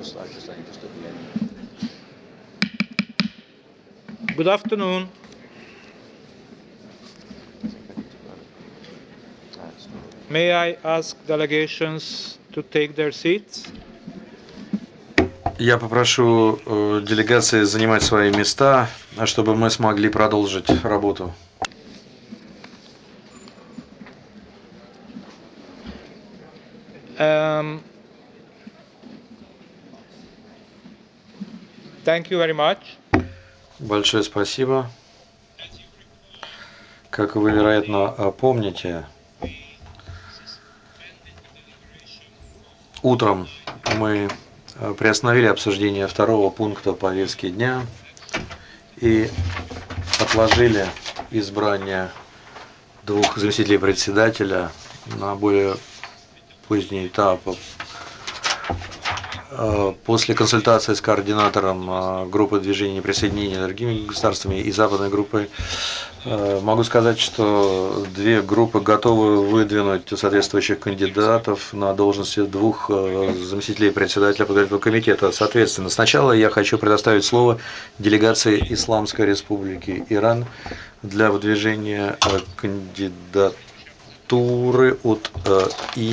Good afternoon. May I ask delegations to take their seats? Я попрошу делегации занимать свои места, чтобы мы смогли продолжить работу. Thank you very much. Большое спасибо. Как вы, вероятно, помните, утром мы приостановили обсуждение второго пункта повестки дня и отложили избрание двух заместителей председателя на более поздний этап. После консультации с координатором группы движения неприсоединения другими государствами и западной группой могу сказать, что две группы готовы выдвинуть соответствующих кандидатов на должности двух заместителей председателя подготовительного комитета. Соответственно, сначала я хочу предоставить слово делегации Исламской Республики Иран для выдвижения кандидатуры от